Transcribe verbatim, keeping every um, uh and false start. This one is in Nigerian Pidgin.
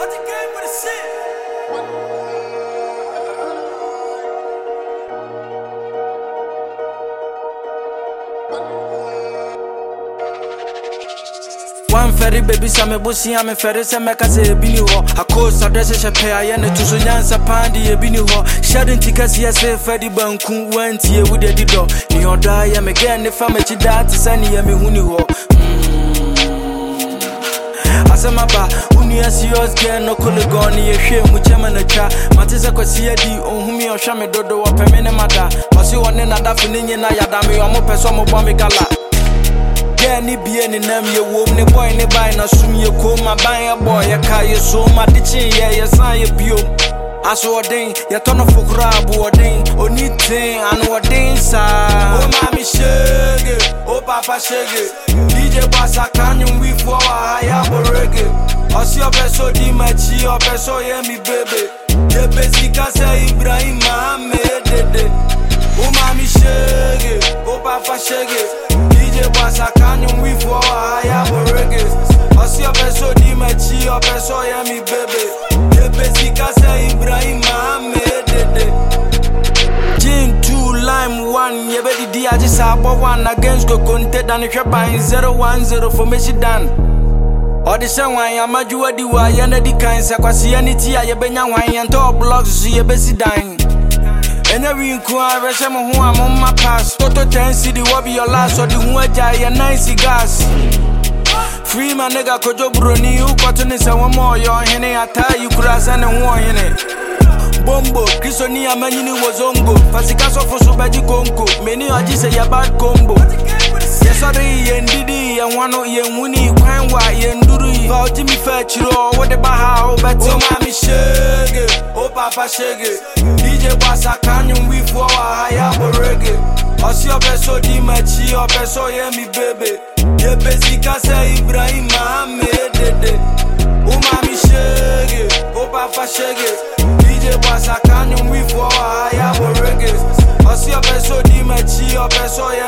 One ferry baby same bosi ame ferry se meka se ebini ho akos address she pay aye ne to so nyansa pandi ebini ho shedding tickets yes ferry banku wanti e wudi dido ni oda ya me gen ne fama chi dat sani ya me huni ho asema ba uni serious girl no kole ni ye hwe mu chema na twa mate se kwasi adi ohumi ohwa me dodo wo peme ne mada osi woni na da fini nyina yada me omo peso mo bo me gala. Yeah, ni be any name ye wom ne boy ne buy na sum ye ko ma buy a boy ye ka ye so ma dichin ye ye san ye bio aso odin ye tono fukura bu odin oni tin anu odin sa o ma mi shege o papa shege D J Basa kanyum we for a ya borege osi obeso di machi obeso ye mi bebe ye besika say Ibrahim Mohammed dede o ma mi shege o papa shege Basa kanyum we for a ya borege osi obeso di machi obeso ya mi bebe ye besika say Ibrahim Mohammed dede Gin two lime one ye be di aji sabo one against go konte dan hwe zero one zero for me dan odi se wan ya majuwa di wa ya na di kan se kwase ya ni ti ya ye benya wan ya nto blocks ye besi dan Enya winku a reshe mo ho amoma pass toto ten city wo be your last or the hu aja ye nice gas free my nigga kojo broni u koto ni se wo mo yo hene ata you kurasa ne ho hene bombo kristo ni amanyi ni wozongo fasika so foso baji konko meni oji se ya bad combo yesori ye ndidi ye wano ye nwuni kwan wa ye nduru fa oji mi fa chiro wo de baha o beti o ma mi shege o papa shege D J Basa kanyum we for a ya borege osi obeso di machi obeso ye mi bebe ye besika say Ibrahim Mohammed dede o ma mi shege o papa shege D J Basa kanyum we for a ya borege osi obeso di machi obeso ye